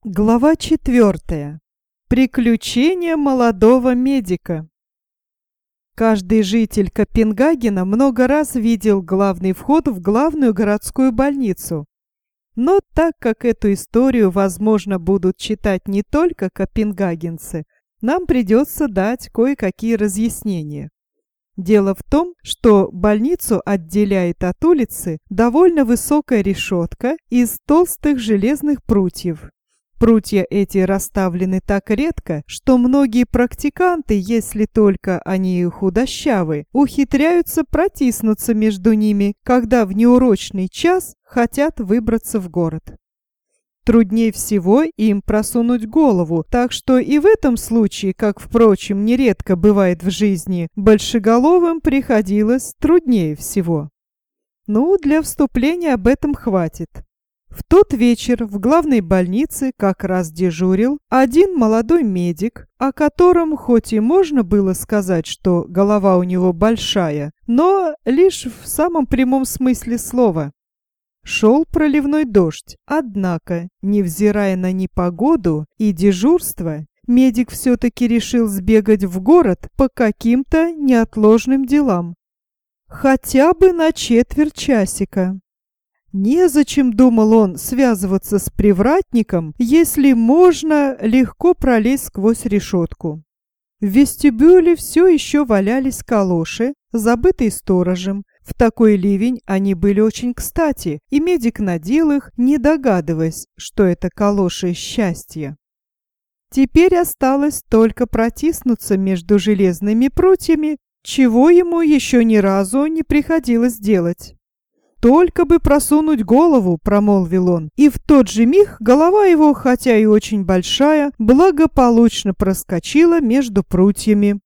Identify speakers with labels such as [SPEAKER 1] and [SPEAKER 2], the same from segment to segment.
[SPEAKER 1] Глава 4. Приключения молодого медика. Каждый житель Копенгагена много раз видел главный вход в главную городскую больницу. Но так как эту историю, возможно, будут читать не только копенгагенцы, нам придется дать кое-какие разъяснения. Дело в том, что больницу отделяет от улицы довольно высокая решетка из толстых железных прутьев. Прутья эти расставлены так редко, что многие практиканты, если только они худощавы, ухитряются протиснуться между ними, когда в неурочный час хотят выбраться в город. Труднее всего им просунуть голову, так что и в этом случае, как, впрочем, нередко бывает в жизни, большеголовым приходилось труднее всего. Ну, для вступления об этом хватит. В тот вечер в главной больнице как раз дежурил один молодой медик, о котором хоть и можно было сказать, что голова у него большая, но лишь в самом прямом смысле слова. Шел проливной дождь, однако, невзирая на непогоду и дежурство, медик все-таки решил сбегать в город по каким-то неотложным делам. Хотя бы на четверть часика. Незачем, думал он, связываться с привратником, если можно легко пролезть сквозь решетку. В вестибюле все еще валялись калоши, забытые сторожем. В такой ливень они были очень кстати, и медик надел их, не догадываясь, что это калоши счастья. Теперь осталось только протиснуться между железными прутьями, чего ему еще ни разу не приходилось делать. «Только бы просунуть голову», — промолвил он, и в тот же миг голова его, хотя и очень большая, благополучно проскочила между прутьями.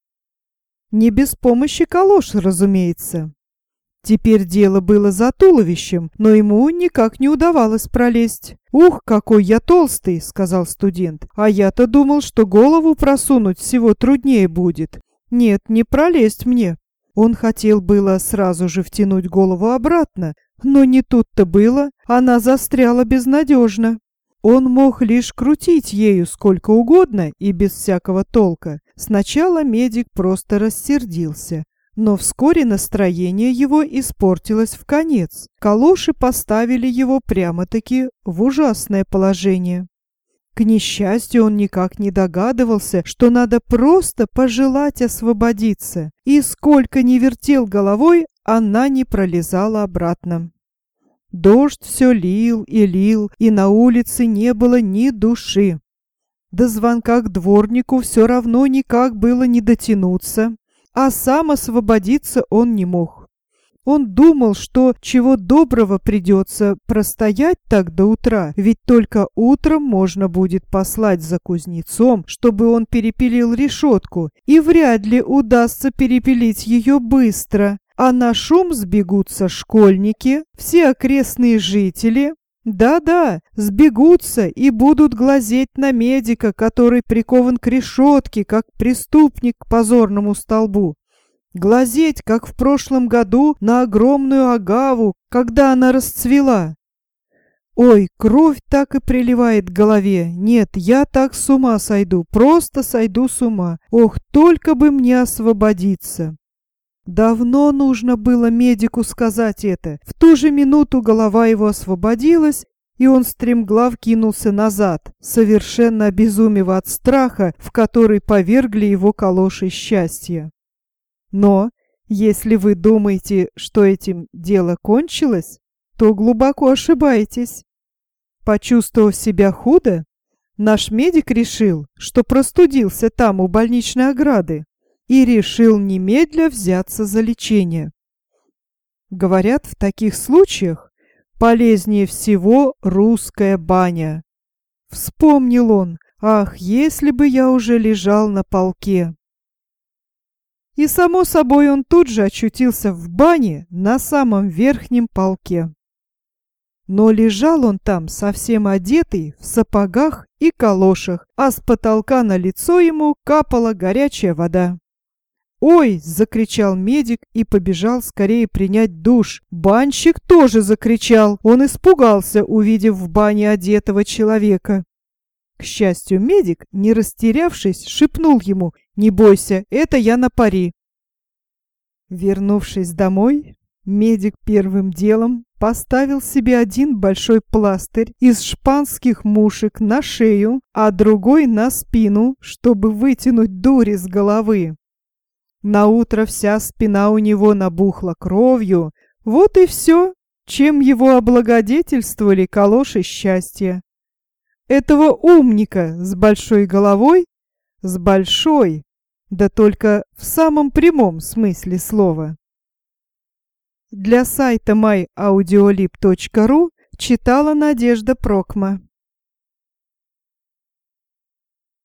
[SPEAKER 1] Не без помощи калош, разумеется. Теперь дело было за туловищем, но ему никак не удавалось пролезть. «Ух, какой я толстый», — сказал студент, «а я-то думал, что голову просунуть всего труднее будет. Нет, не пролезть мне». Он хотел было сразу же втянуть голову обратно, но не тут-то было, она застряла безнадежно. Он мог лишь крутить ею сколько угодно и без всякого толка. Сначала медик просто рассердился, но вскоре настроение его испортилось вконец. Калоши поставили его прямо-таки в ужасное положение. К несчастью, он никак не догадывался, что надо просто пожелать освободиться, и сколько ни вертел головой, она не пролезала обратно. Дождь все лил, и на улице не было ни души. До звонка к дворнику все равно никак было не дотянуться, а сам освободиться он не мог. Он думал, что чего доброго придется простоять так до утра, ведь только утром можно будет послать за кузнецом, чтобы он перепилил решетку, и вряд ли удастся перепилить ее быстро. А на шум сбегутся школьники, все окрестные жители. Да-да, сбегутся и будут глазеть на медика, который прикован к решетке, как преступник к позорному столбу. Глазеть, как в прошлом году, на огромную агаву, когда она расцвела. Ой, кровь так и приливает к голове. Нет, я так с ума сойду, просто сойду с ума. Ох, только бы мне освободиться. Давно нужно было медику сказать это. В ту же минуту голова его освободилась, и он стремглав кинулся назад, совершенно обезумев от страха, в который повергли его калоши счастья. Но, если вы думаете, что этим дело кончилось, то глубоко ошибаетесь. Почувствовав себя худо, наш медик решил, что простудился там у больничной ограды, и решил немедля взяться за лечение. Говорят, в таких случаях полезнее всего русская баня. Вспомнил он: ах, если бы я уже лежал на полке. И, само собой, он тут же очутился в бане на самом верхнем полке. Но лежал он там совсем одетый, в сапогах и калошах, а с потолка на лицо ему капала горячая вода. «Ой!» — закричал медик и побежал скорее принять душ. Банщик тоже закричал. Он испугался, увидев в бане одетого человека. К счастью, медик, не растерявшись, шепнул ему: «Не бойся, это я на пари». Вернувшись домой, медик первым делом поставил себе один большой пластырь из шпанских мушек на шею, а другой на спину, чтобы вытянуть дурь из головы. Наутро вся спина у него набухла кровью. Вот и все, чем его облагодетельствовали калоши счастья. Этого умника с большой головой, с большой, да только в самом прямом смысле слова. Для сайта myaudiolib.ru читала Надежда Прокма.